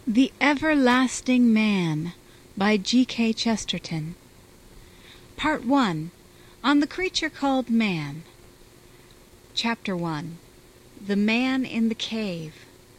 The Everlasting Man by G.K. Chesterton. Part 1. On the Creature Called Man. Chapter 1. The Man in the Cave.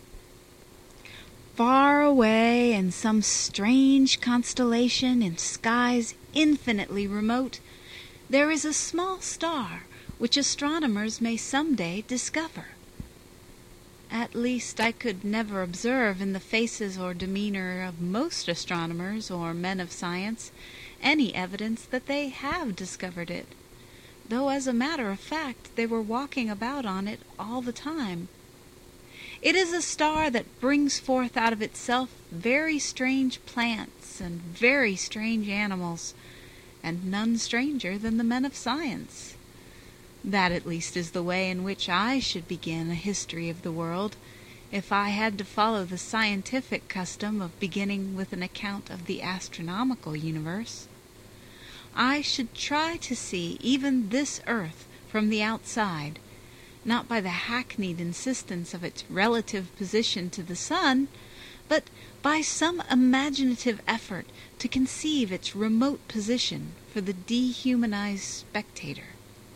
Far away in some strange constellation in skies infinitely remote, there is a small star which astronomers may some day discover. At least I could never observe in the faces or demeanor of most astronomers or men of science any evidence that they have discovered it, though as a matter of fact they were walking about on it all the time. It is a star that brings forth out of itself very strange plants and very strange animals, and none stranger than the men of science. That at least is the way in which I should begin a history of the world, if I had to follow the scientific custom of beginning with an account of the astronomical universe. I should try to see even this earth from the outside, not by the hackneyed insistence of its relative position to the sun, but by some imaginative effort to conceive its remote position for the dehumanized spectator.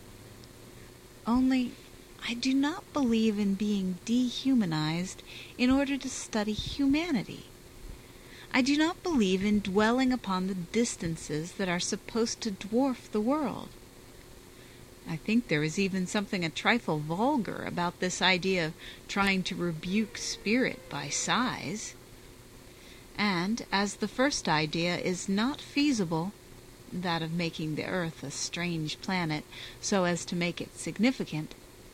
Only I do not believe in being dehumanized in order to study humanity. I do not believe in dwelling upon the distances that are supposed to dwarf the world. I think there is even something a trifle vulgar about this idea of trying to rebuke spirit by size. And as the first idea is not feasible, that of making the earth a strange planet so as to make it significant,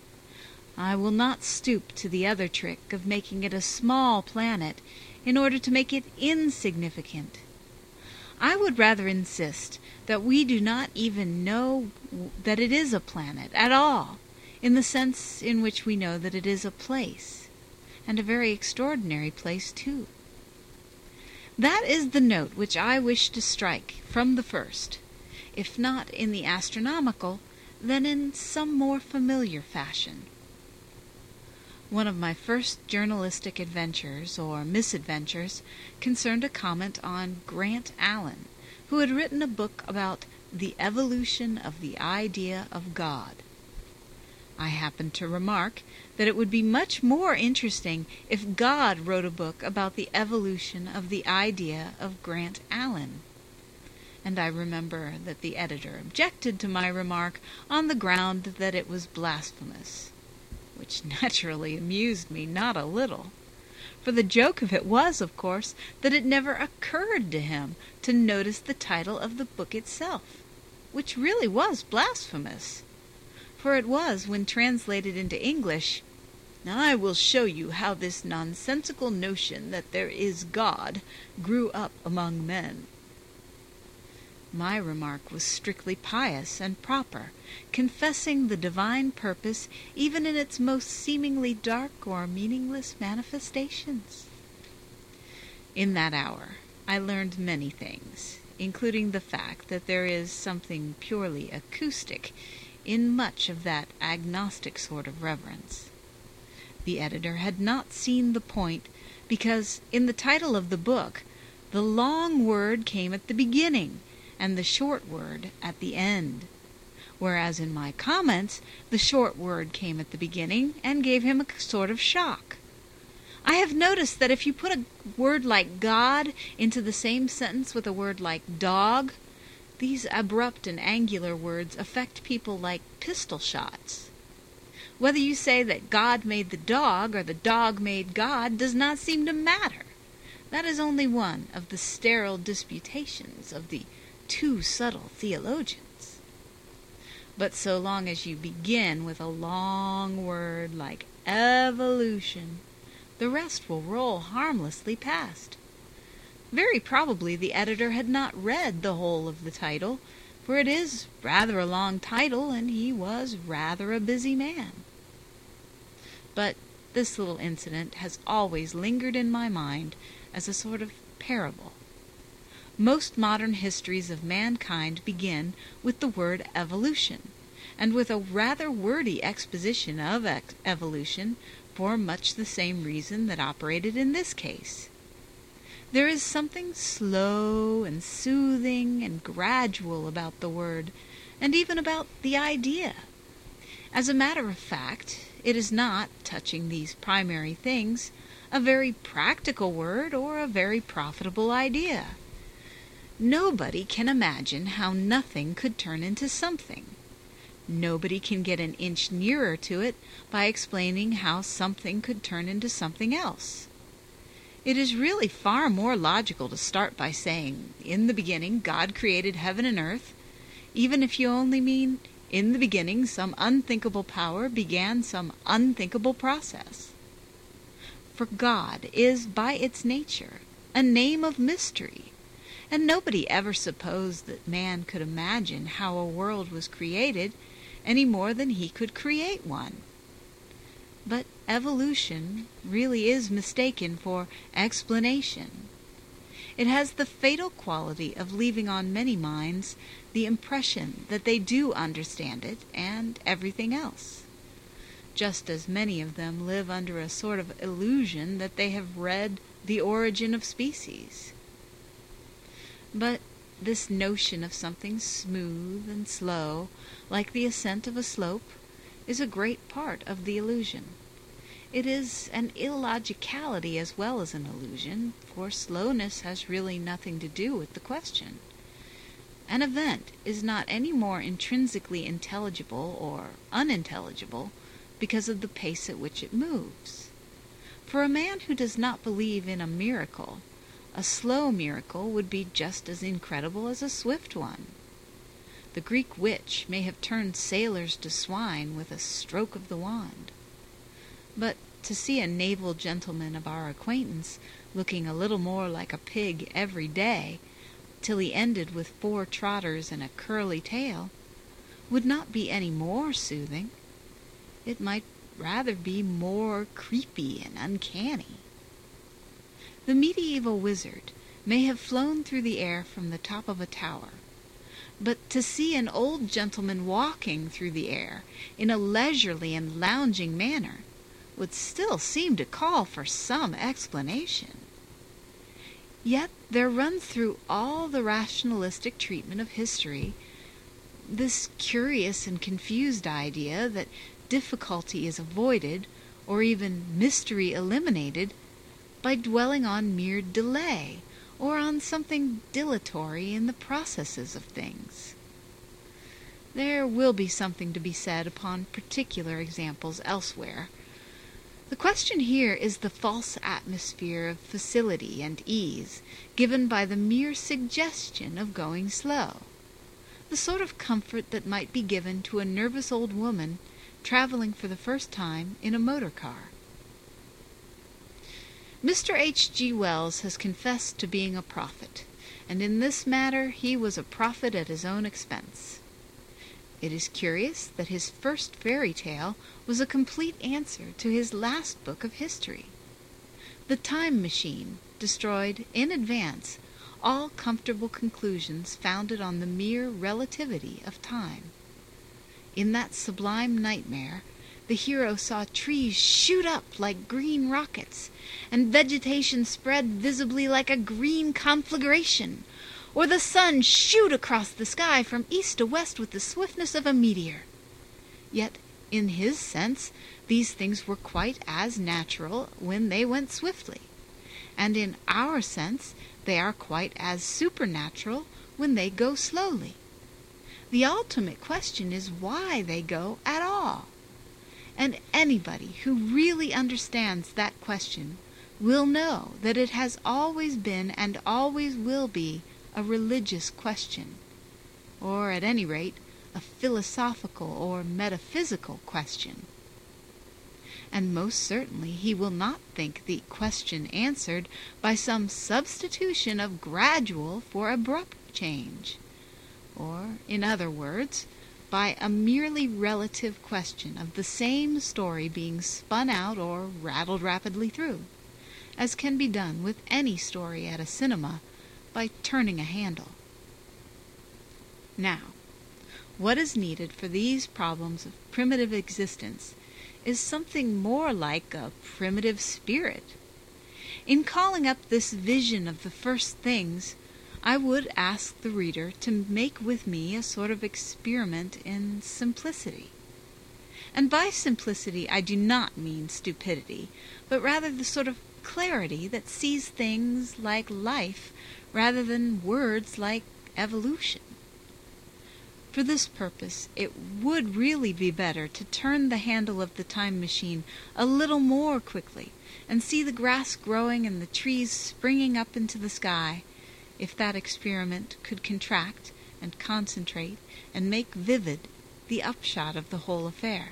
I will not stoop to the other trick of making it a small planet in order to make it insignificant. I would rather insist that we do not even know that it is a planet at all, in the sense in which we know that it is a place, and a very extraordinary place too. That is the note which I wish to strike from the first, if not in the astronomical, then in some more familiar fashion. One of my first journalistic adventures, or misadventures, concerned a comment on Grant Allen, who had written a book about the evolution of the idea of God. I happened to remark that it would be much more interesting if God wrote a book about the evolution of the idea of Grant Allen. And I remember that the editor objected to my remark on the ground that it was blasphemous, which naturally amused me not a little. For the joke of it was, of course, that it never occurred to him to notice the title of the book itself, which really was blasphemous. For it was, when translated into English, "I will show you how this nonsensical notion that there is God grew up among men." My remark was strictly pious and proper, confessing the divine purpose even in its most seemingly dark or meaningless manifestations. In that hour I learned many things, including the fact that there is something purely acoustic in much of that agnostic sort of reverence. The editor had not seen the point, because in the title of the book the long word came at the beginning and the short word at the end, whereas in my comments the short word came at the beginning and gave him a sort of shock. I have noticed that if you put a word like God into the same sentence with a word like dog, these abrupt and angular words affect people like pistol shots. Whether you say that God made the dog or the dog made God does not seem to matter. That is only one of the sterile disputations of the too subtle theologians. But so long as you begin with a long word like evolution, the rest will roll harmlessly past. Very probably the editor had not read the whole of the title, for it is rather a long title, and he was rather a busy man. But this little incident has always lingered in my mind as a sort of parable. Most modern histories of mankind begin with the word evolution, and with a rather wordy exposition of evolution for much the same reason that operated in this case. There is something slow and soothing and gradual about the word, and even about the idea. As a matter of fact, it is not, touching these primary things, a very practical word or a very profitable idea. Nobody can imagine how nothing could turn into something. Nobody can get an inch nearer to it by explaining how something could turn into something else. It is really far more logical to start by saying, in the beginning God created heaven and earth, even if you only mean, in the beginning some unthinkable power began some unthinkable process. For God is by its nature a name of mystery, and nobody ever supposed that man could imagine how a world was created any more than he could create one. But evolution really is mistaken for explanation. It has the fatal quality of leaving on many minds the impression that they do understand it and everything else, just as many of them live under a sort of illusion that they have read The Origin of Species. But this notion of something smooth and slow, like the ascent of a slope, is a great part of the illusion. It is an illogicality as well as an illusion, for slowness has really nothing to do with the question. An event is not any more intrinsically intelligible or unintelligible because of the pace at which it moves. For a man who does not believe in a miracle, a slow miracle would be just as incredible as a swift one. The Greek witch may have turned sailors to swine with a stroke of the wand. But to see a naval gentleman of our acquaintance looking a little more like a pig every day, till he ended with 4 trotters and a curly tail, would not be any more soothing. It might rather be more creepy and uncanny. The medieval wizard may have flown through the air from the top of a tower, but to see an old gentleman walking through the air in a leisurely and lounging manner would still seem to call for some explanation. Yet there runs through all the rationalistic treatment of history this curious and confused idea that difficulty is avoided, or even mystery eliminated, by dwelling on mere delay, or on something dilatory in the processes of things. There will be something to be said upon particular examples elsewhere. The question here is the false atmosphere of facility and ease given by the mere suggestion of going slow, the sort of comfort that might be given to a nervous old woman traveling for the first time in a motor car. Mr. H.G. Wells has confessed to being a prophet, and in this matter he was a prophet at his own expense. It is curious that his first fairy tale was a complete answer to his last book of history. The Time Machine destroyed in advance all comfortable conclusions founded on the mere relativity of time. In that sublime nightmare, the hero saw trees shoot up like green rockets, and vegetation spread visibly like a green conflagration, or the sun shoot across the sky from east to west with the swiftness of a meteor. Yet, in his sense, these things were quite as natural when they went swiftly, and in our sense they are quite as supernatural when they go slowly. The ultimate question is why they go at all. And anybody who really understands that question will know that it has always been and always will be a religious question, or at any rate a philosophical or metaphysical question. And most certainly he will not think the question answered by some substitution of gradual for abrupt change, or, in other words, by a merely relative question of the same story being spun out or rattled rapidly through, as can be done with any story at a cinema by turning a handle. Now, what is needed for these problems of primitive existence is something more like a primitive spirit. In calling up this vision of the first things, I would ask the reader to make with me a sort of experiment in simplicity. And by simplicity I do not mean stupidity, but rather the sort of clarity that sees things like life rather than words like evolution. For this purpose, it would really be better to turn the handle of the time machine a little more quickly and see the grass growing and the trees springing up into the sky, if that experiment could contract and concentrate and make vivid the upshot of the whole affair.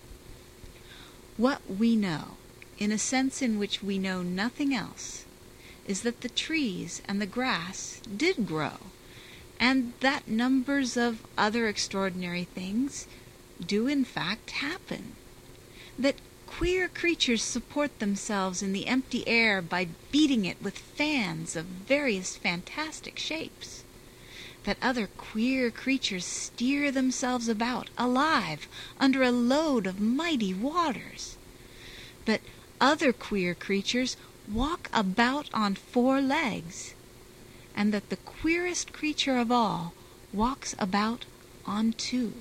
What we know, in a sense in which we know nothing else, is that the trees and the grass did grow, and that numbers of other extraordinary things do in fact happen, that queer creatures support themselves in the empty air by beating it with fans of various fantastic shapes, that other queer creatures steer themselves about alive under a load of mighty waters, that other queer creatures walk about on 4 legs, and that the queerest creature of all walks about on 2.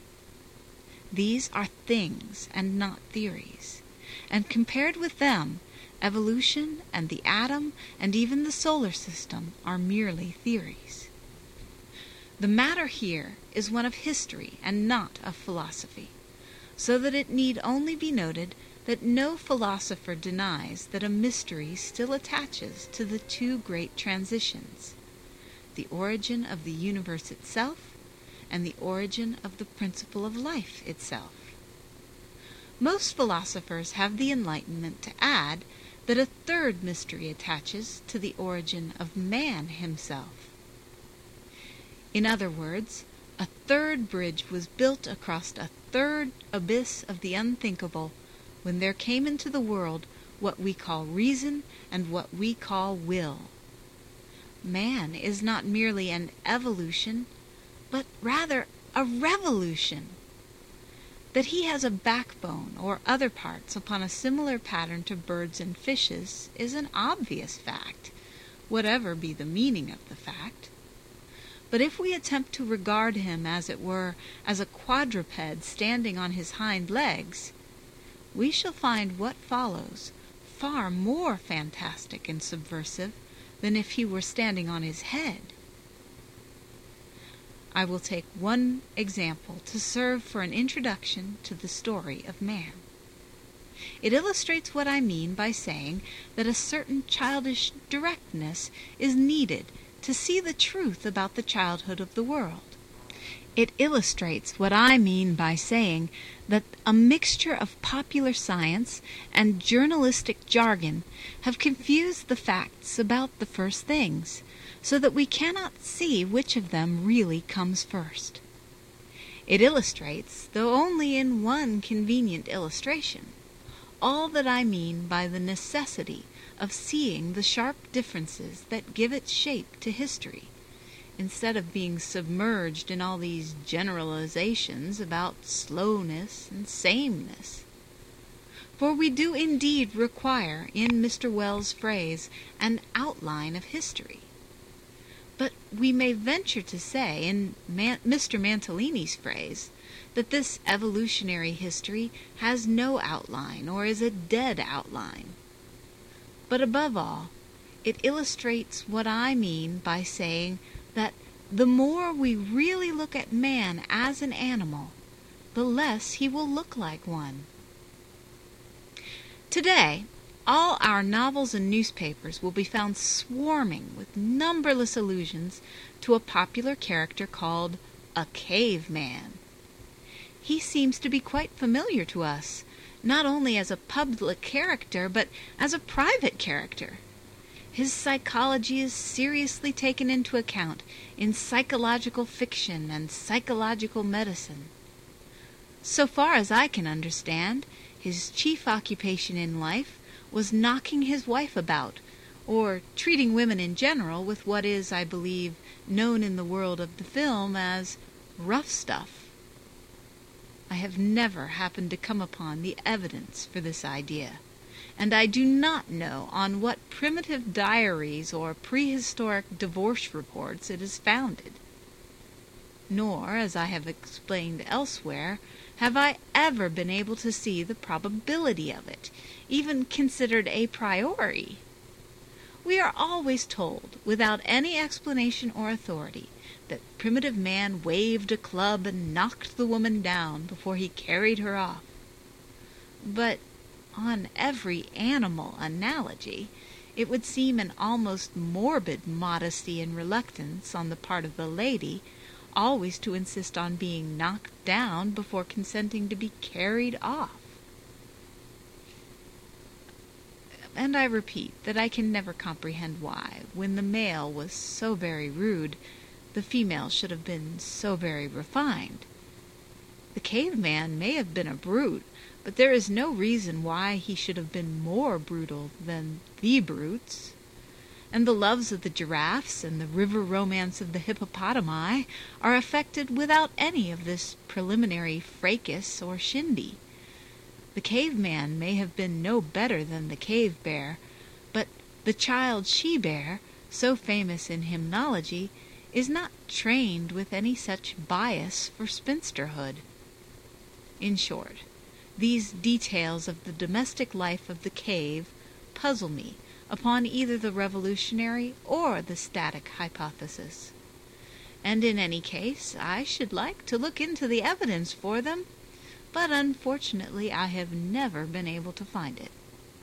These are things and not theories, and compared with them, evolution and the atom and even the solar system are merely theories. The matter here is one of history and not of philosophy, so that it need only be noted that no philosopher denies that a mystery still attaches to the 2 great transitions, the origin of the universe itself and the origin of the principle of life itself. Most philosophers have the enlightenment to add that a 3rd mystery attaches to the origin of man himself. In other words, a 3rd bridge was built across a 3rd abyss of the unthinkable when there came into the world what we call reason and what we call will. Man is not merely an evolution, but rather a revolution. That he has a backbone or other parts upon a similar pattern to birds and fishes is an obvious fact, whatever be the meaning of the fact. But if we attempt to regard him, as it were, as a quadruped standing on his hind legs, we shall find what follows far more fantastic and subversive than if he were standing on his head. I will take one example to serve for an introduction to the story of man. It illustrates what I mean by saying that a certain childish directness is needed to see the truth about the childhood of the world. It illustrates what I mean by saying that a mixture of popular science and journalistic jargon have confused the facts about the first things, so that we cannot see which of them really comes first. It illustrates, though only in one convenient illustration, all that I mean by the necessity of seeing the sharp differences that give its shape to history, instead of being submerged in all these generalizations about slowness and sameness. For we do indeed require, in Mr. Wells' phrase, an outline of history. But we may venture to say, in Mr. Mantalini's phrase, that this evolutionary history has no outline or is a dead outline. But above all, it illustrates what I mean by saying that the more we really look at man as an animal, the less he will look like one. Today, all our novels and newspapers will be found swarming with numberless allusions to a popular character called a caveman. He seems to be quite familiar to us, not only as a public character, but as a private character. His psychology is seriously taken into account in psychological fiction and psychological medicine. So far as I can understand, his chief occupation in life was knocking his wife about, or treating women in general with what is, I believe, known in the world of the film as rough stuff. I have never happened to come upon the evidence for this idea, and I do not know on what primitive diaries or prehistoric divorce reports it is founded. Nor, as I have explained elsewhere, have I ever been able to see the probability of it, even considered a priori. We are always told, without any explanation or authority, that primitive man waved a club and knocked the woman down before he carried her off. But on every animal analogy, it would seem an almost morbid modesty and reluctance on the part of the lady always to insist on being knocked down before consenting to be carried off. And I repeat that I can never comprehend why, when the male was so very rude, the female should have been so very refined. The caveman may have been a brute, but there is no reason why he should have been more brutal than the brutes. And the loves of the giraffes and the river romance of the hippopotami are affected without any of this preliminary fracas or shindy. The caveman may have been no better than the cave bear, but the child she-bear, so famous in hymnology, is not trained with any such bias for spinsterhood. In short, these details of the domestic life of the cave puzzle me upon either the revolutionary or the static hypothesis. And in any case, I should like to look into the evidence for them, but unfortunately I have never been able to find it.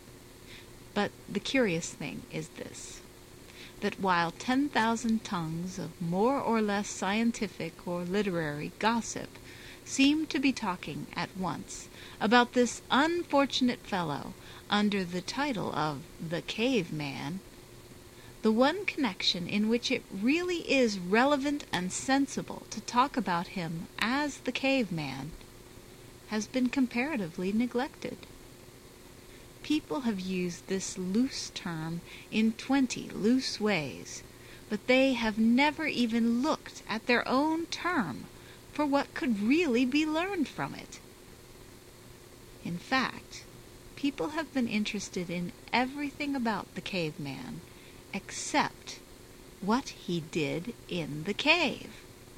But the curious thing is this, that while 10,000 tongues of more or less scientific or literary gossip seem to be talking at once about this unfortunate fellow under the title of the caveman, the one connection in which it really is relevant and sensible to talk about him as the caveman has been comparatively neglected. People have used this loose term in 20 loose ways, but they have never even looked at their own term for what could really be learned from it. In fact, people have been interested in everything about the caveman except what he did in the cave.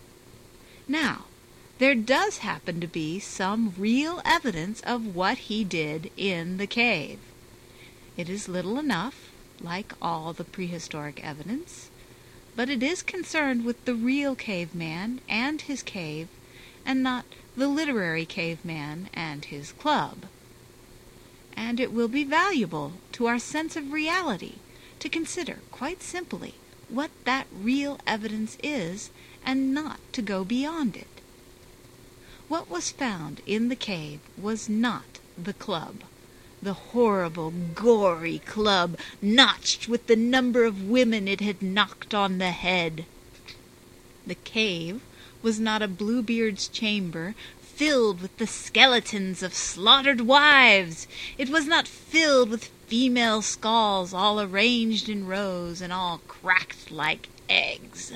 Now, there does happen to be some real evidence of what he did in the cave. It is little enough, like all the prehistoric evidence, but it is concerned with the real caveman and his cave, and not the literary caveman and his club. And it will be valuable to our sense of reality to consider quite simply what that real evidence is, and not to go beyond it. What was found in the cave was not the club, the horrible, gory club, notched with the number of women it had knocked on the head. The cave was not a Bluebeard's chamber filled with the skeletons of slaughtered wives. It was not filled with female skulls all arranged in rows and all cracked like eggs.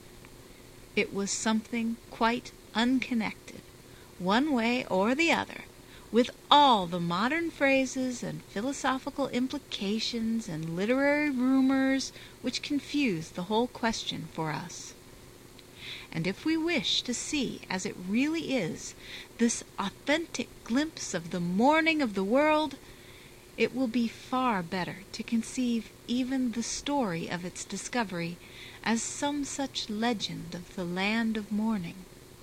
It was something quite unconnected, one way or the other, with all the modern phrases and philosophical implications and literary rumors which confuse the whole question for us. And if we wish to see as it really is this authentic glimpse of the morning of the world, it will be far better to conceive even the story of its discovery as some such legend of the land of morning.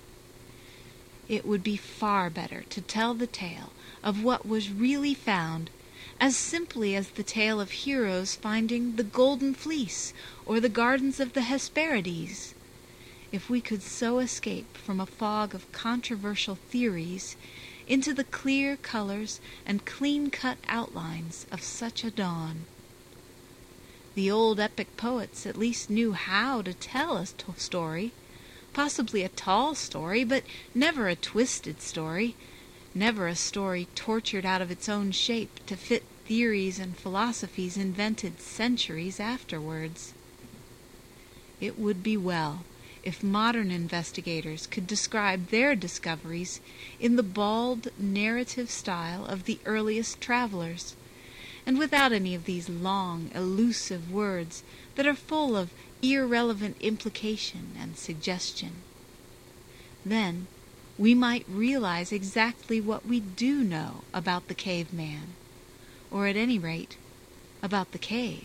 It would be far better to tell the tale of what was really found as simply as the tale of heroes finding the golden fleece or the gardens of the Hesperides. If we could so escape from a fog of controversial theories into the clear colors and clean-cut outlines of such a dawn. The old epic poets at least knew how to tell a story, possibly a tall story, but never a twisted story, never a story tortured out of its own shape to fit theories and philosophies invented centuries afterwards. It would be well if modern investigators could describe their discoveries in the bald narrative style of the earliest travelers, and without any of these long, elusive words that are full of irrelevant implication and suggestion. Then we might realize exactly what we do know about the caveman, or at any rate, about the cave.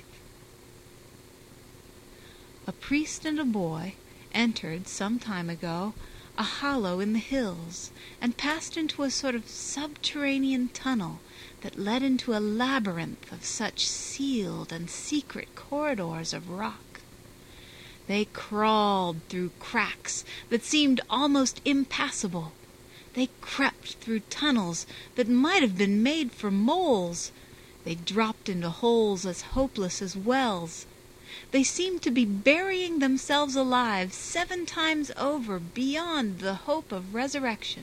A priest and a boy entered some time ago a hollow in the hills and passed into a sort of subterranean tunnel that led into a labyrinth of such sealed and secret corridors of rock. They crawled through cracks that seemed almost impassable. They crept through tunnels that might have been made for moles. They dropped into holes as hopeless as wells. They seemed to be burying themselves alive 7 times over beyond the hope of resurrection.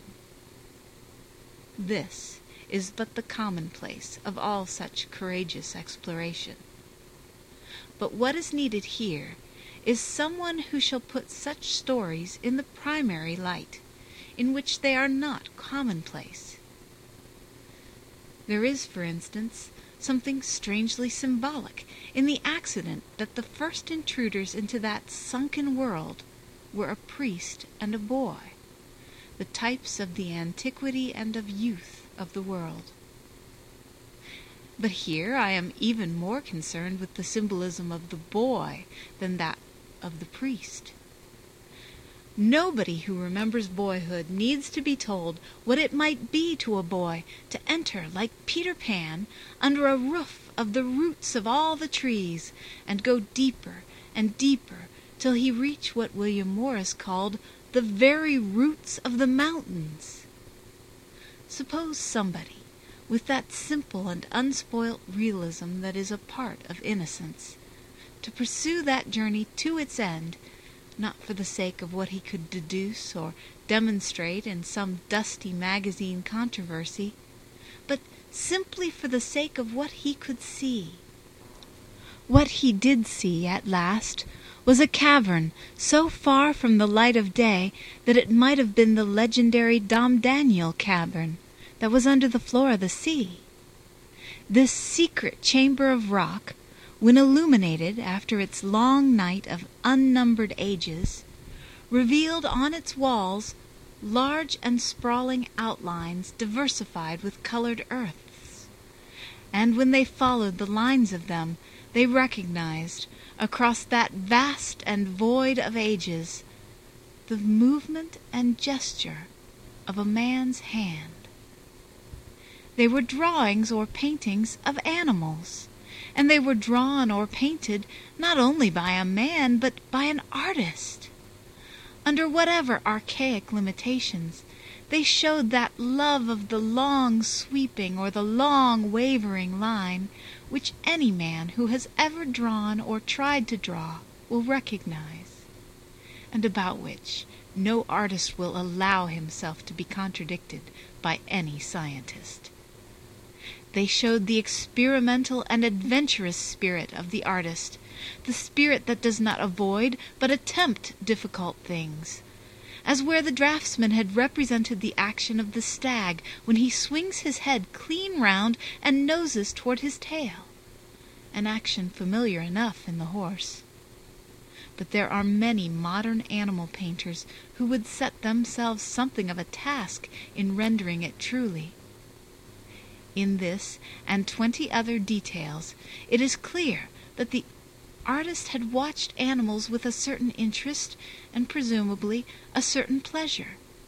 This is but the commonplace of all such courageous exploration. But what is needed here is someone who shall put such stories in the primary light, in which they are not commonplace. There is, for instance, something strangely symbolic in the accident that the first intruders into that sunken world were a priest and a boy, the types of the antiquity and of youth of the world. But here I am even more concerned with the symbolism of the boy than that of the priest. Nobody who remembers boyhood needs to be told what it might be to a boy to enter, like Peter Pan, under a roof of the roots of all the trees, and go deeper and deeper till he reach what William Morris called the very roots of the mountains. Suppose somebody, with that simple and unspoilt realism that is a part of innocence, to pursue that journey to its end, not for the sake of what he could deduce or demonstrate in some dusty magazine controversy, but simply for the sake of what he could see. What he did see at last was a cavern so far from the light of day that it might have been the legendary Dom Daniel cavern that was under the floor of the sea. This secret chamber of rock, when illuminated after its long night of unnumbered ages, revealed on its walls large and sprawling outlines diversified with colored earths, and when they followed the lines of them, they recognized, across that vast and void of ages, the movement and gesture of a man's hand. They were drawings or paintings of animals, and they were drawn or painted not only by a man, but by an artist. Under whatever archaic limitations, they showed that love of the long sweeping or the long wavering line which any man who has ever drawn or tried to draw will recognize, and about which no artist will allow himself to be contradicted by any scientist. They showed the experimental and adventurous spirit of the artist, the spirit that does not avoid but attempt difficult things, as where the draftsman had represented the action of the stag when he swings his head clean round and noses toward his tail, an action familiar enough in the horse. But there are many modern animal painters who would set themselves something of a task in rendering it truly. In this and 20 other details, it is clear that the artist had watched animals with a certain interest and presumably a certain pleasure.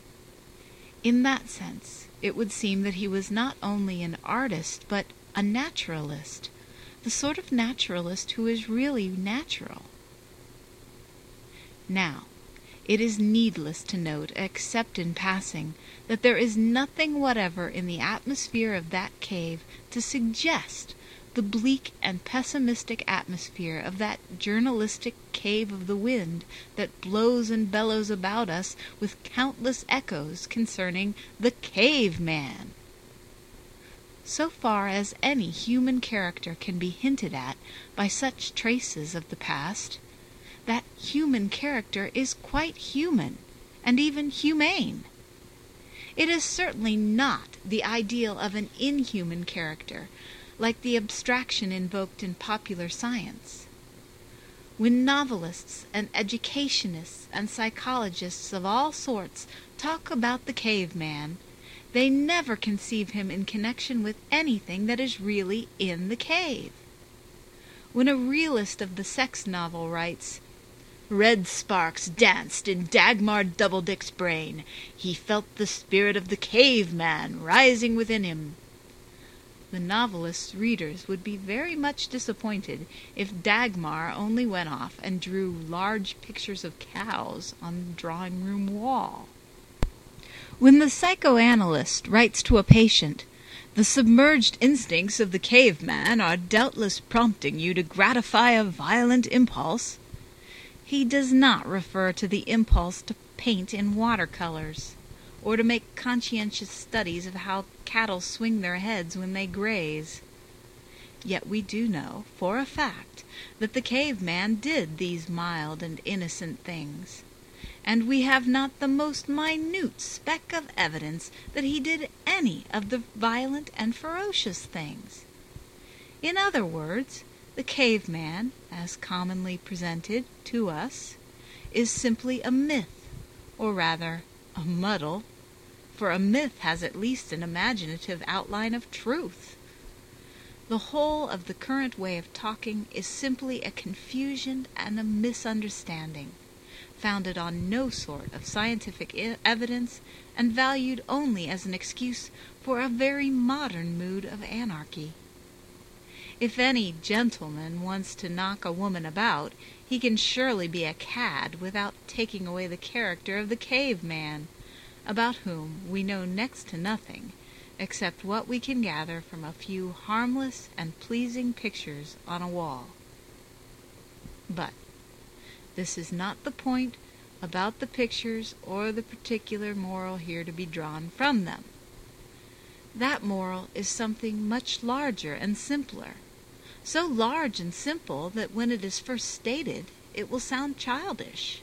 In that sense, it would seem that he was not only an artist but a naturalist, the sort of naturalist who is really natural. Now, it is needless to note, except in passing, that there is nothing whatever in the atmosphere of that cave to suggest the bleak and pessimistic atmosphere of that journalistic cave of the wind that blows and bellows about us with countless echoes concerning the caveman. So far as any human character can be hinted at by such traces of the past, that human character is quite human, and even humane. It is certainly not the ideal of an inhuman character, like the abstraction invoked in popular science. When novelists and educationists and psychologists of all sorts talk about the caveman, they never conceive him in connection with anything that is really in the cave. When a realist of the sex novel writes, "Red sparks danced in Dagmar Doubledick's brain. He felt the spirit of the caveman rising within him," the novelist's readers would be very much disappointed if Dagmar only went off and drew large pictures of cows on the drawing-room wall. When the psychoanalyst writes to a patient, "The submerged instincts of the caveman are doubtless prompting you to gratify a violent impulse," he does not refer to the impulse to paint in watercolors, or to make conscientious studies of how cattle swing their heads when they graze. Yet we do know, for a fact, that the caveman did these mild and innocent things, and we have not the most minute speck of evidence that he did any of the violent and ferocious things. In other words, the caveman, as commonly presented to us, is simply a myth, or rather a muddle, for a myth has at least an imaginative outline of truth. The whole of the current way of talking is simply a confusion and a misunderstanding, founded on no sort of scientific evidence and valued only as an excuse for a very modern mood of anarchy. If any gentleman wants to knock a woman about, he can surely be a cad without taking away the character of the caveman, about whom we know next to nothing, except what we can gather from a few harmless and pleasing pictures on a wall. But this is not the point about the pictures or the particular moral here to be drawn from them. That moral is something much larger and simpler, so large and simple that when it is first stated it will sound childish.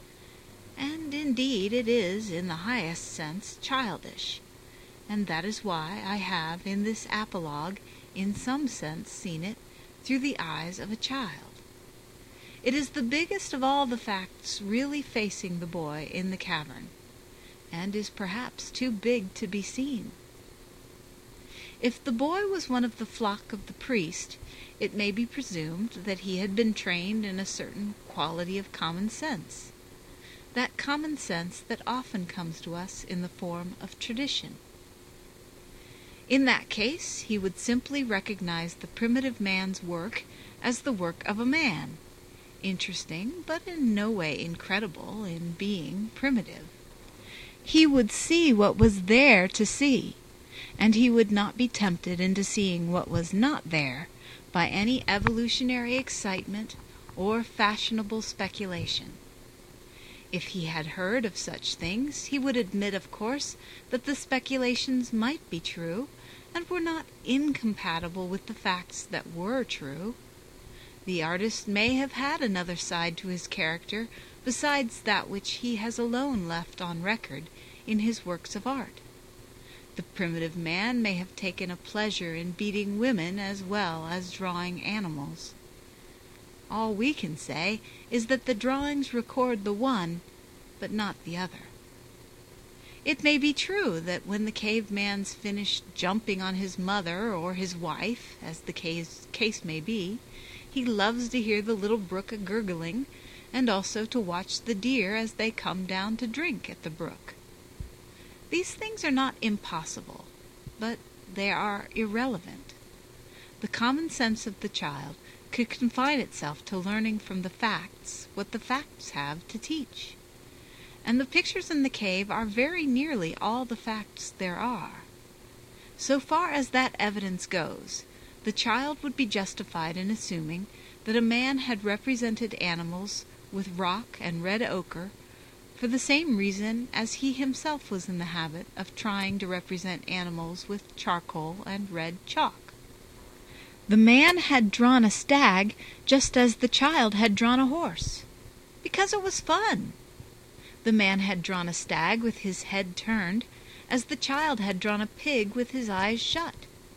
And indeed it is, in the highest sense, childish, and that is why I have in this apologue in some sense seen it through the eyes of a child. It is the biggest of all the facts really facing the boy in the cavern, and is perhaps too big to be seen. If the boy was one of the flock of the priest, it may be presumed that he had been trained in a certain quality of common sense, that common sense that often comes to us in the form of tradition. In that case, he would simply recognize the primitive man's work as the work of a man, interesting, but in no way incredible in being primitive. He would see what was there to see, and he would not be tempted into seeing what was not there by any evolutionary excitement or fashionable speculation. If he had heard of such things, he would admit, of course, that the speculations might be true, and were not incompatible with the facts that were true. The artist may have had another side to his character besides that which he has alone left on record in his works of art. The primitive man may have taken a pleasure in beating women as well as drawing animals. All we can say is that the drawings record the one, but not the other. It may be true that when the caveman's finished jumping on his mother or his wife, as the case may be, he loves to hear the little brook a-gurgling, and also to watch the deer as they come down to drink at the brook. These things are not impossible, but they are irrelevant. The common sense of the child could confine itself to learning from the facts what the facts have to teach. And the pictures in the cave are very nearly all the facts there are. So far as that evidence goes, the child would be justified in assuming that a man had represented animals with rock and red ochre for the same reason as he himself was in the habit of trying to represent animals with charcoal and red chalk. The man had drawn a stag just as the child had drawn a horse, because it was fun. The man had drawn a stag with his head turned, as the child had drawn a pig with his eyes shut,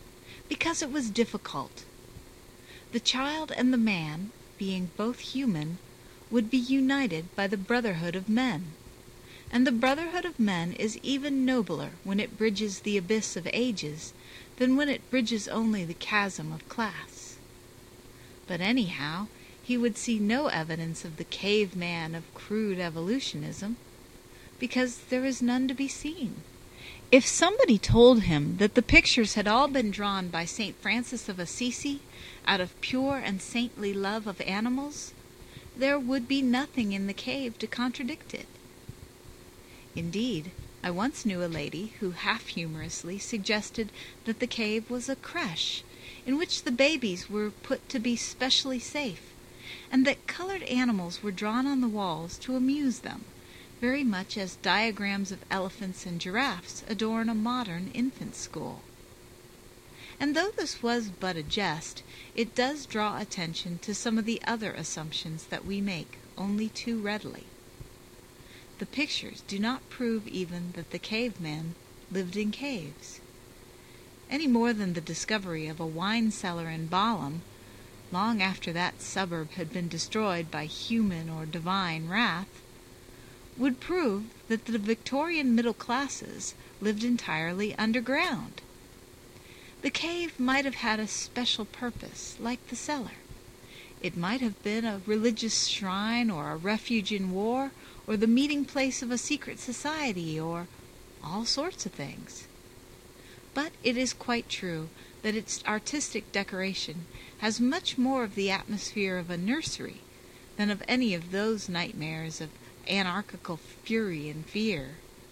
Because it was difficult. The child and the man, being both human, would be united by the brotherhood of men. And the brotherhood of men is even nobler when it bridges the abyss of ages than when it bridges only the chasm of class. But anyhow, he would see no evidence of the caveman of crude evolutionism, because there is none to be seen. If somebody told him that the pictures had all been drawn by St. Francis of Assisi out of pure and saintly love of animals, there would be nothing in the cave to contradict it. Indeed, I once knew a lady who half-humorously suggested that the cave was a creche in which the babies were put to be specially safe, and that colored animals were drawn on the walls to amuse them, very much as diagrams of elephants and giraffes adorn a modern infant school. And though this was but a jest, it does draw attention to some of the other assumptions that we make only too readily. The pictures do not prove even that the cavemen lived in caves, any more than the discovery of a wine cellar in Balaam, long after that suburb had been destroyed by human or divine wrath, would prove that the Victorian middle classes lived entirely underground. The cave might have had a special purpose, like the cellar. It might have been a religious shrine, or a refuge in war, or the meeting place of a secret society, or all sorts of things. But it is quite true that its artistic decoration has much more of the atmosphere of a nursery than of any of those nightmares of anarchical fury and fear.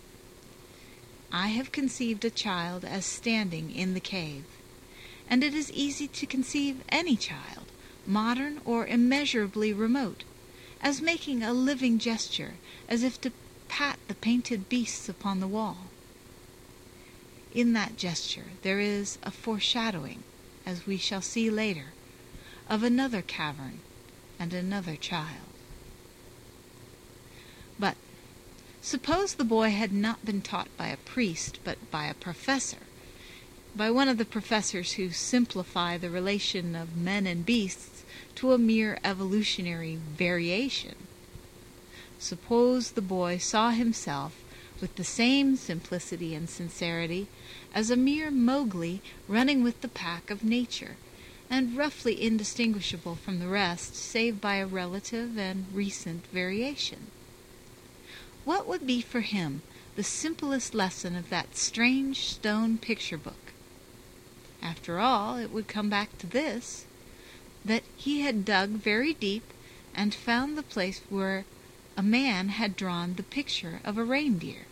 I have conceived a child as standing in the cave, and it is easy to conceive any child, modern or immeasurably remote, as making a living gesture, as if to pat the painted beasts upon the wall. In that gesture there is a foreshadowing, as we shall see later, of another cavern and another child. But suppose the boy had not been taught by a priest, but by a professor, by one of the professors who simplify the relation of men and beasts to a mere evolutionary variation. Suppose the boy saw himself with the same simplicity and sincerity as a mere Mowgli running with the pack of nature, and roughly indistinguishable from the rest save by a relative and recent variation. What would be for him the simplest lesson of that strange stone picture book? After all, it would come back to this, that he had dug very deep and found the place where a man had drawn the picture of a reindeer.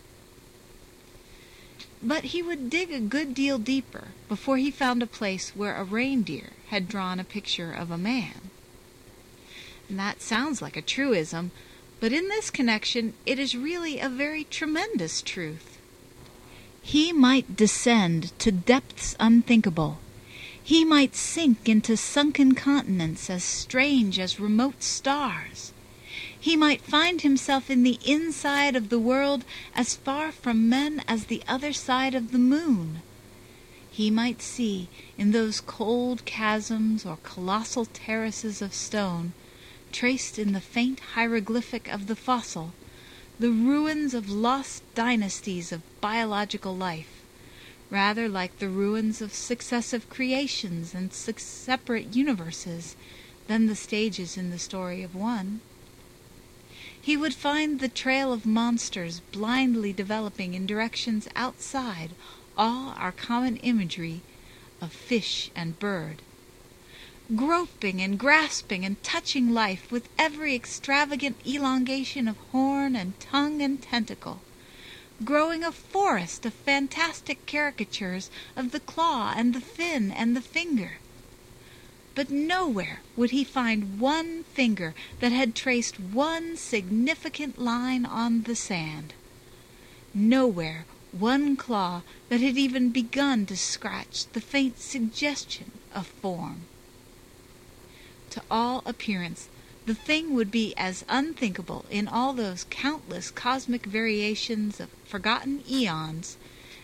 But he would dig a good deal deeper before he found a place where a reindeer had drawn a picture of a man. And that sounds like a truism, but in this connection it is really a very tremendous truth. He might descend to depths unthinkable. He might sink into sunken continents as strange as remote stars. He might find himself in the inside of the world as far from men as the other side of the moon. He might see in those cold chasms or colossal terraces of stone, traced in the faint hieroglyphic of the fossil, the ruins of lost dynasties of biological life, rather like the ruins of successive creations and separate universes than the stages in the story of one. He would find the trail of monsters blindly developing in directions outside all our common imagery of fish and bird, groping and grasping and touching life with every extravagant elongation of horn and tongue and tentacle, growing a forest of fantastic caricatures of the claw and the fin and the finger. But nowhere would he find one finger that had traced one significant line on the sand. Nowhere one claw that had even begun to scratch the faint suggestion of form. To all appearance, the thing would be as unthinkable in all those countless cosmic variations of forgotten eons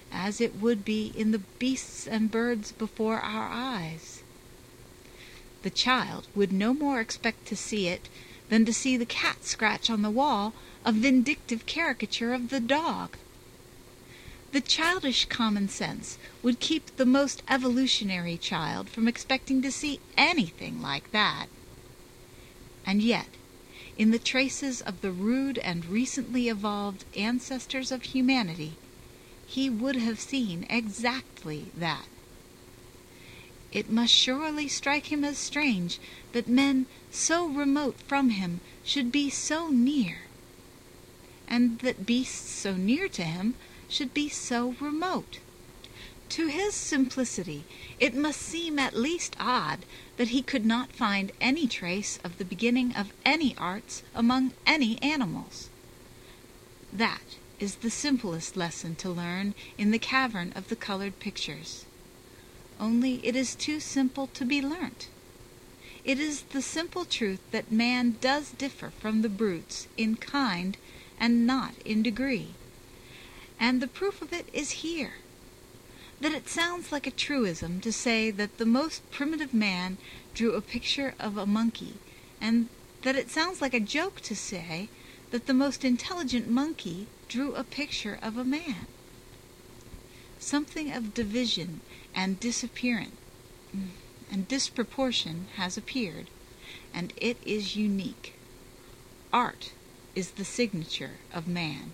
as it would be in the beasts and birds before our eyes. The child would no more expect to see it than to see the cat scratch on the wall a vindictive caricature of the dog. The childish common sense would keep the most evolutionary child from expecting to see anything like that. And yet, in the traces of the rude and recently evolved ancestors of humanity, he would have seen exactly that. It must surely strike him as strange that men so remote from him should be so near, and that beasts so near to him should be so remote. To his simplicity it must seem at least odd that he could not find any trace of the beginning of any arts among any animals. That is the simplest lesson to learn in the cavern of the colored pictures. Only it is too simple to be learnt. It is the simple truth that man does differ from the brutes in kind and not in degree. And the proof of it is here, that it sounds like a truism to say that the most primitive man drew a picture of a monkey, and that it sounds like a joke to say that the most intelligent monkey drew a picture of a man. Something of division and disappearance and disproportion has appeared, and it is unique. Art is the signature of man.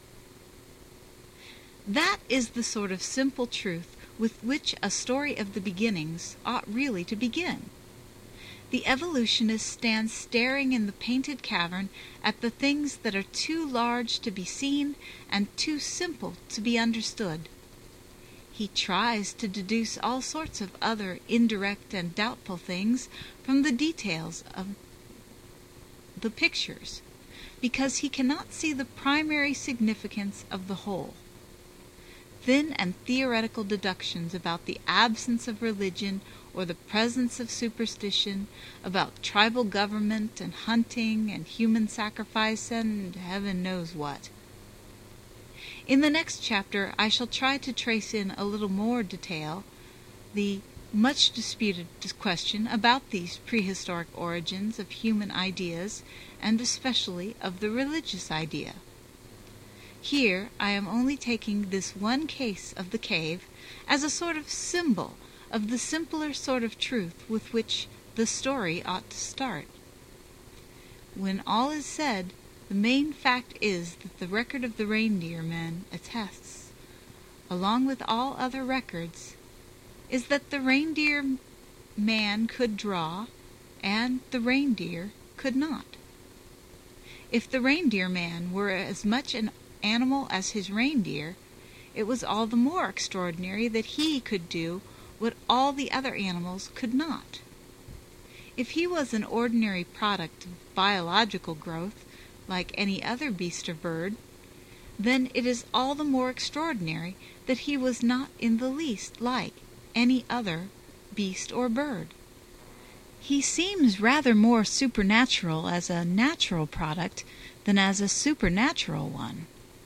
That is the sort of simple truth with which a story of the beginnings ought really to begin. The evolutionist stands staring in the painted cavern at the things that are too large to be seen and too simple to be understood. He tries to deduce all sorts of other indirect and doubtful things from the details of the pictures, because he cannot see the primary significance of the whole. Thin and theoretical deductions about the absence of religion or the presence of superstition, about tribal government and hunting and human sacrifice and heaven knows what. In the next chapter I shall try to trace in a little more detail the much disputed question about these prehistoric origins of human ideas, and especially of the religious idea. Here I am only taking this one case of the cave as a sort of symbol of the simpler sort of truth with which the story ought to start. When all is said, the main fact is that the record of the reindeer men attests, along with all other records, is that the reindeer man could draw, and the reindeer could not. If the reindeer man were as much an animal as his reindeer, it was all the more extraordinary that he could do what all the other animals could not. If he was an ordinary product of biological growth, like any other beast or bird, then it is all the more extraordinary that he was not in the least like any other beast or bird. He seems rather more supernatural as a natural product than as a supernatural one.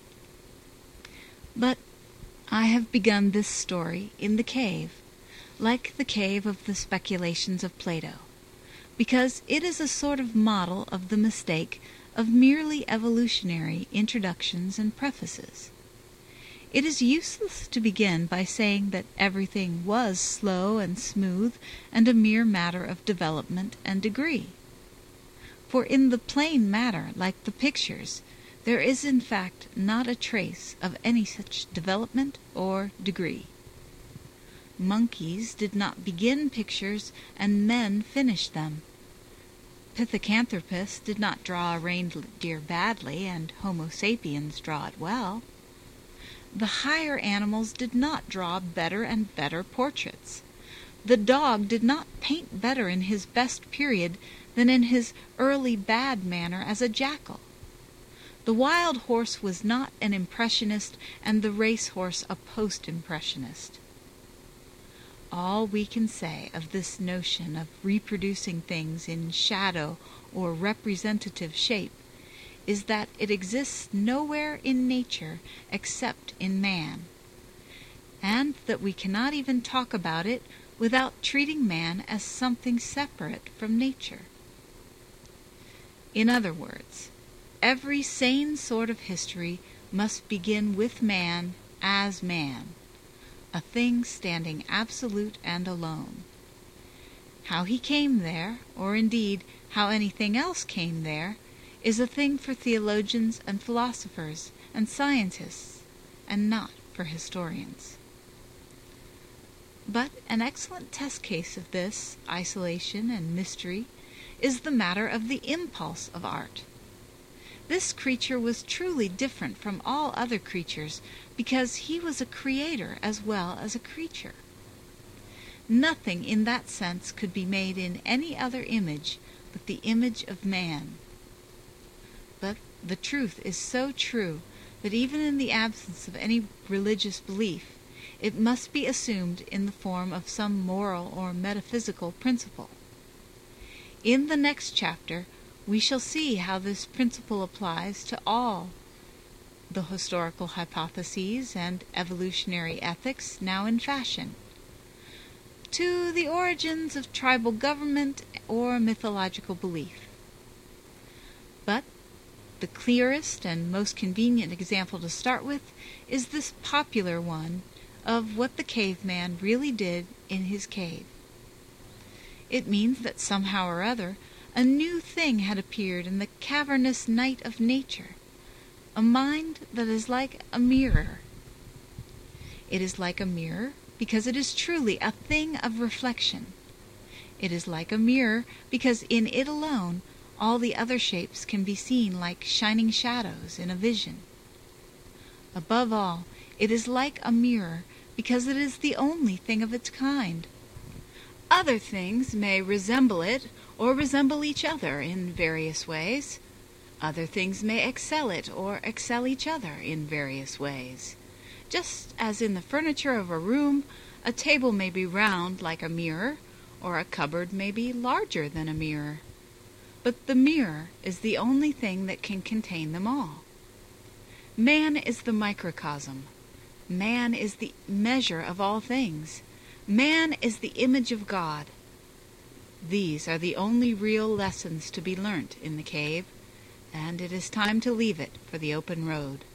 But I have begun this story in the cave, like the cave of the speculations of Plato, because it is a sort of model of the mistake of merely evolutionary introductions and prefaces. It is useless to begin by saying that everything was slow and smooth and a mere matter of development and degree. For in the plain matter, like the pictures, there is in fact not a trace of any such development or degree. Monkeys did not begin pictures and men finish them. Pithecanthropus did not draw a reindeer badly and Homo sapiens draw it well. The higher animals did not draw better and better portraits. The dog did not paint better in his best period than in his early bad manner as a jackal. The wild horse was not an impressionist and the race-horse a post-impressionist. All we can say of this notion of reproducing things in shadow or representative shape is that it exists nowhere in nature except in man, and that we cannot even talk about it without treating man as something separate from nature. In other words, every sane sort of history must begin with man as man, a thing standing absolute and alone. How he came there, or indeed how anything else came there, is a thing for theologians and philosophers and scientists, and not for historians. But an excellent test case of this isolation and mystery is the matter of the impulse of art. This creature was truly different from all other creatures because he was a creator as well as a creature. Nothing in that sense could be made in any other image but the image of man. But the truth is so true that even in the absence of any religious belief, it must be assumed in the form of some moral or metaphysical principle. In the next chapter, we shall see how this principle applies to all the historical hypotheses and evolutionary ethics now in fashion, to the origins of tribal government or mythological belief. But the clearest and most convenient example to start with is this popular one of what the caveman really did in his cave. It means that somehow or other a new thing had appeared in the cavernous night of nature, a mind that is like a mirror. It is like a mirror because it is truly a thing of reflection. It is like a mirror because in it alone all the other shapes can be seen like shining shadows in a vision. Above all, it is like a mirror because it is the only thing of its kind. Other things may resemble it or resemble each other in various ways. Other things may excel it or excel each other in various ways. Just as in the furniture of a room, a table may be round like a mirror, or a cupboard may be larger than a mirror. But the mirror is the only thing that can contain them all. Man is the microcosm. Man is the measure of all things. Man is the image of God. These are the only real lessons to be learnt in the cave, and it is time to leave it for the open road.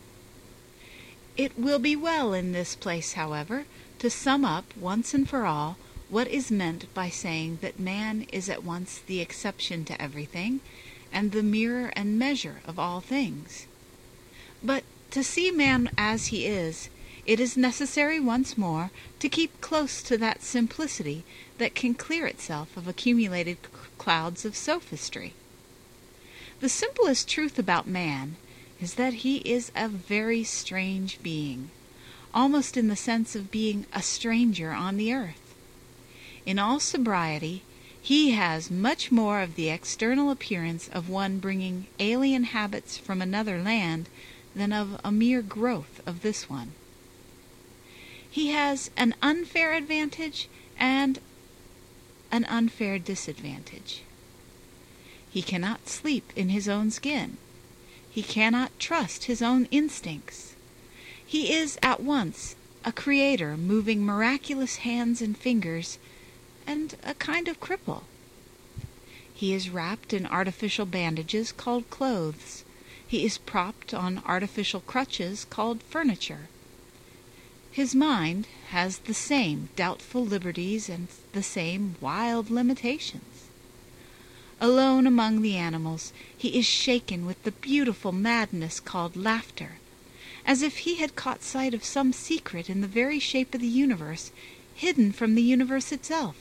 It will be well in this place, however, to sum up once and for all what is meant by saying that man is at once the exception to everything and the mirror and measure of all things. But to see man as he is, it is necessary once more to keep close to that simplicity that can clear itself of accumulated clouds of sophistry. The simplest truth about man is that he is a very strange being, almost in the sense of being a stranger on the earth. In all sobriety, he has much more of the external appearance of one bringing alien habits from another land than of a mere growth of this one. He has an unfair advantage and an unfair disadvantage. He cannot sleep in his own skin. He cannot trust his own instincts. He is at once a creator moving miraculous hands and fingers, and a kind of cripple. He is wrapped in artificial bandages called clothes. He is propped on artificial crutches called furniture. His mind has the same doubtful liberties and the same wild limitations. Alone among the animals, he is shaken with the beautiful madness called laughter, as if he had caught sight of some secret in the very shape of the universe, hidden from the universe itself.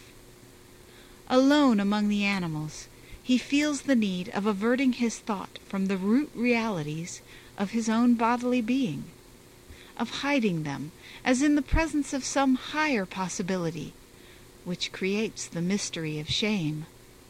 Alone among the animals, he feels the need of averting his thought from the root realities of his own bodily being, of hiding them as in the presence of some higher possibility, which creates the mystery of shame.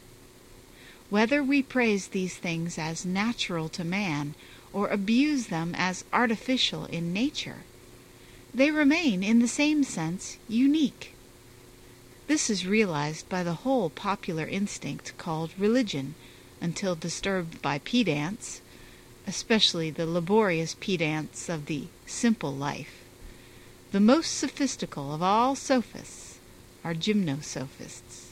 Whether we praise these things as natural to man, or abuse them as artificial in nature, they remain in the same sense unique. This is realized by the whole popular instinct called religion, until disturbed by pedants, especially the laborious pedants of the simple life. The most sophistical of all sophists are gymnosophists.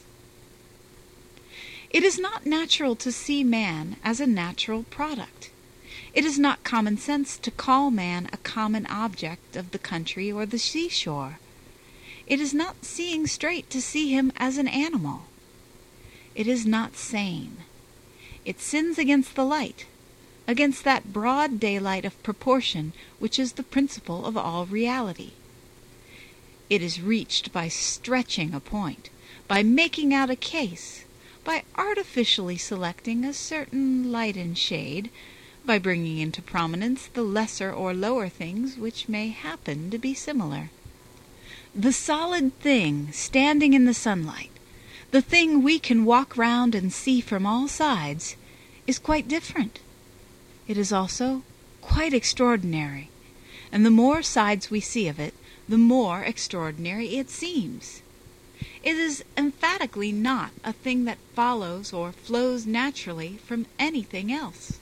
It is not natural to see man as a natural product. It is not common sense to call man a common object of the country or the seashore. It is not seeing straight to see him as an animal. It is not sane. It sins against the light, against that broad daylight of proportion which is the principle of all reality. It is reached by stretching a point, by making out a case, by artificially selecting a certain light and shade, by bringing into prominence the lesser or lower things which may happen to be similar. The solid thing standing in the sunlight, the thing we can walk round and see from all sides, is quite different. It is also quite extraordinary, and the more sides we see of it, the more extraordinary it seems. It is emphatically not a thing that follows or flows naturally from anything else.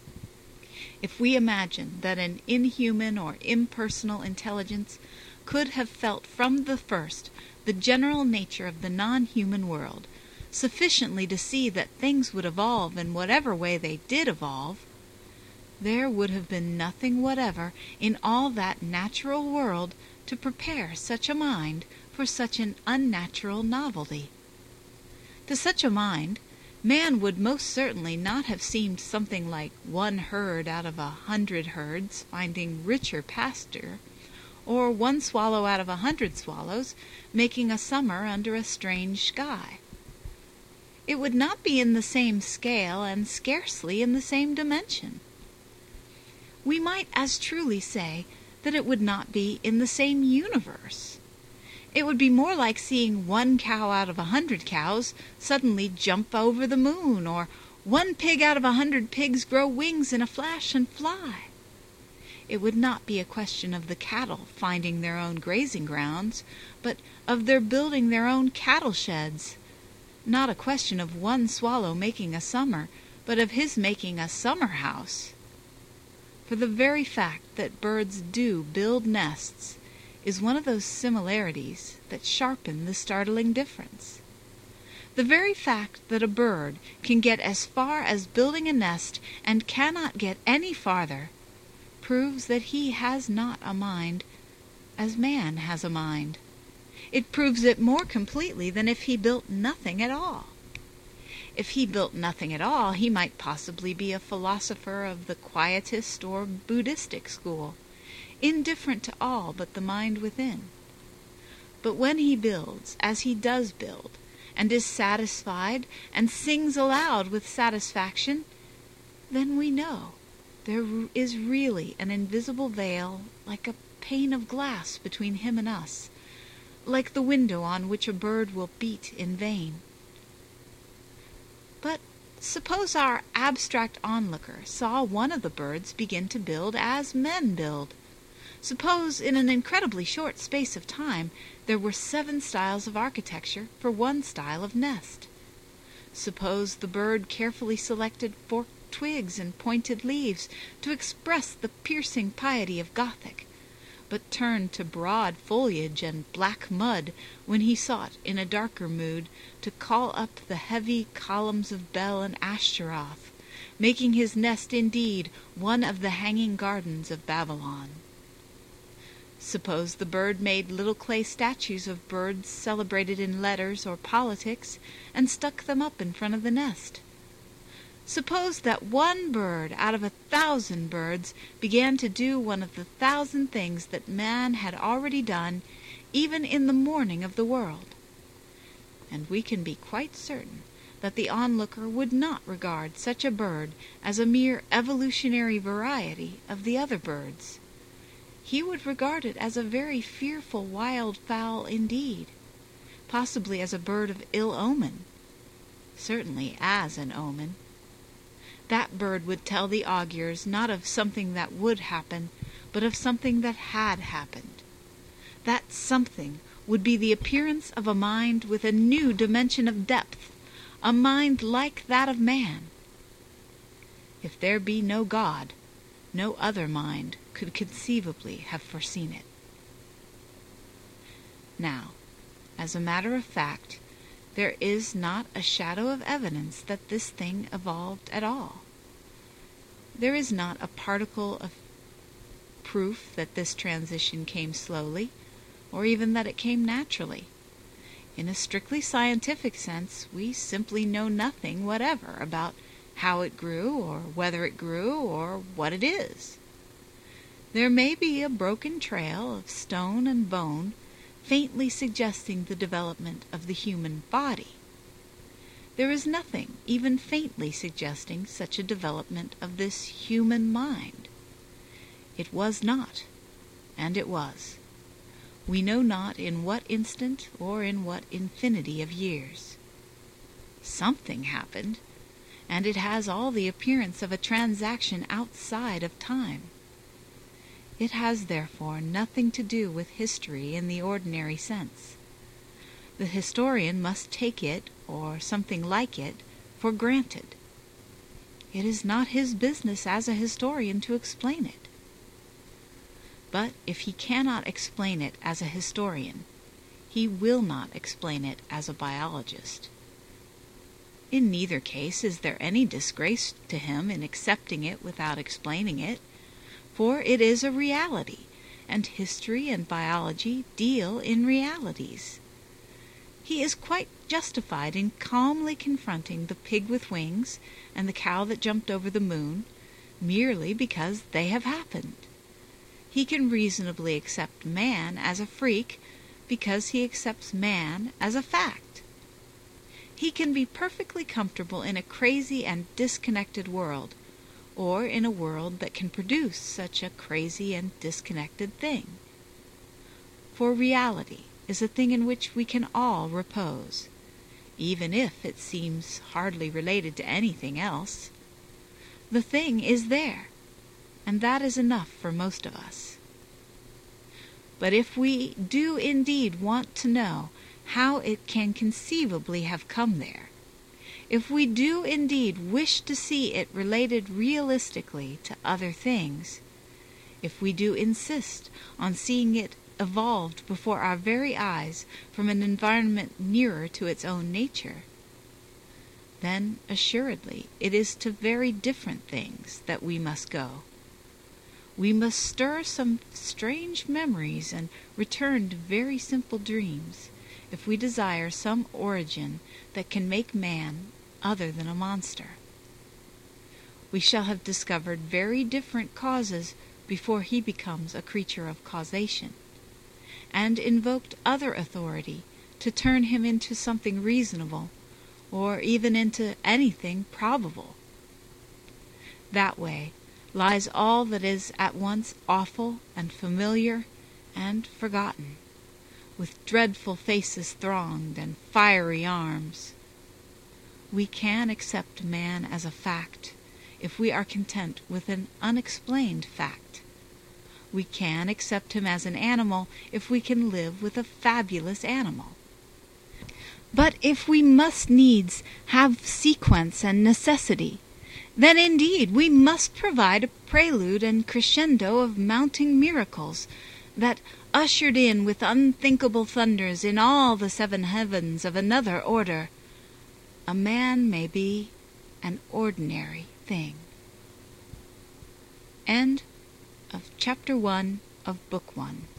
If we imagine that an inhuman or impersonal intelligence could have felt from the first the general nature of the non-human world, sufficiently to see that things would evolve in whatever way they did evolve, there would have been nothing whatever in all that natural world to prepare such a mind for such an unnatural novelty. To such a mind, man would most certainly not have seemed something like one herd out of 100 herds finding richer pasture, or one swallow out of 100 swallows making a summer under a strange sky. It would not be in the same scale and scarcely in the same dimension. We might as truly say that it would not be in the same universe. It would be more like seeing one cow out of 100 cows suddenly jump over the moon, or one pig out of 100 pigs grow wings in a flash and fly. It would not be a question of the cattle finding their own grazing grounds, but of their building their own cattle sheds. Not a question of one swallow making a summer, but of his making a summer house. For the very fact that birds do build nests is one of those similarities that sharpen the startling difference. The very fact that a bird can get as far as building a nest and cannot get any farther proves that he has not a mind as man has a mind. It proves it more completely than if he built nothing at all. If he built nothing at all, he might possibly be a philosopher of the Quietist or Buddhistic school, indifferent to all but the mind within. But when he builds, as he does build, and is satisfied, and sings aloud with satisfaction, then we know there is really an invisible veil like a pane of glass between him and us, like the window on which a bird will beat in vain. But suppose our abstract onlooker saw one of the birds begin to build as men build. Suppose in an incredibly short space of time there were 7 styles of architecture for one style of nest. Suppose the bird carefully selected forked twigs and pointed leaves to express the piercing piety of Gothic, but turned to broad foliage and black mud when he sought in a darker mood to call up the heavy columns of Bel and Ashtaroth, making his nest indeed one of the hanging gardens of Babylon. Suppose the bird made little clay statues of birds celebrated in letters or politics and stuck them up in front of the nest. Suppose that one bird out of 1,000 birds began to do one of the 1,000 things that man had already done even in the morning of the world. And we can be quite certain that the onlooker would not regard such a bird as a mere evolutionary variety of the other birds. He would regard it as a very fearful wild fowl indeed, possibly as a bird of ill omen, certainly as an omen. That bird would tell the augurs not of something that would happen, but of something that had happened. That something would be the appearance of a mind with a new dimension of depth, a mind like that of man. If there be no God, no other mind could conceivably have foreseen it. Now, as a matter of fact, there is not a shadow of evidence that this thing evolved at all. There is not a particle of proof that this transition came slowly, or even that it came naturally. In a strictly scientific sense, we simply know nothing whatever about how it grew, or whether it grew, or what it is. There may be a broken trail of stone and bone faintly suggesting the development of the human body. There is nothing even faintly suggesting such a development of this human mind. It was not, and it was. We know not in what instant or in what infinity of years. Something happened, and it has all the appearance of a transaction outside of time. It has therefore nothing to do with history in the ordinary sense. The historian must take it, or something like it, for granted. It is not his business as a historian to explain it. But if he cannot explain it as a historian, he will not explain it as a biologist. In neither case is there any disgrace to him in accepting it without explaining it, for it is a reality, and history and biology deal in realities. He is quite justified in calmly confronting the pig with wings and the cow that jumped over the moon, merely because they have happened. He can reasonably accept man as a freak because he accepts man as a fact. He can be perfectly comfortable in a crazy and disconnected world, or in a world that can produce such a crazy and disconnected thing. For reality is a thing in which we can all repose, even if it seems hardly related to anything else. The thing is there, and that is enough for most of us. But if we do indeed want to know how it can conceivably have come there, if we do indeed wish to see it related realistically to other things, if we do insist on seeing it evolved before our very eyes from an environment nearer to its own nature, then assuredly it is to very different things that we must go. We must stir some strange memories and return to very simple dreams, if we desire some origin that can make man other than a monster. We shall have discovered very different causes before he becomes a creature of causation, and invoked other authority to turn him into something reasonable, or even into anything probable. That way lies all that is at once awful and familiar and forgotten, with dreadful faces thronged and fiery arms. We can accept man as a fact if we are content with an unexplained fact. We can accept him as an animal if we can live with a fabulous animal. But if we must needs have sequence and necessity, then indeed we must provide a prelude and crescendo of mounting miracles that, ushered in with unthinkable thunders in all the seven heavens of another order, a man may be an ordinary thing. End of Chapter 1 of Book 1.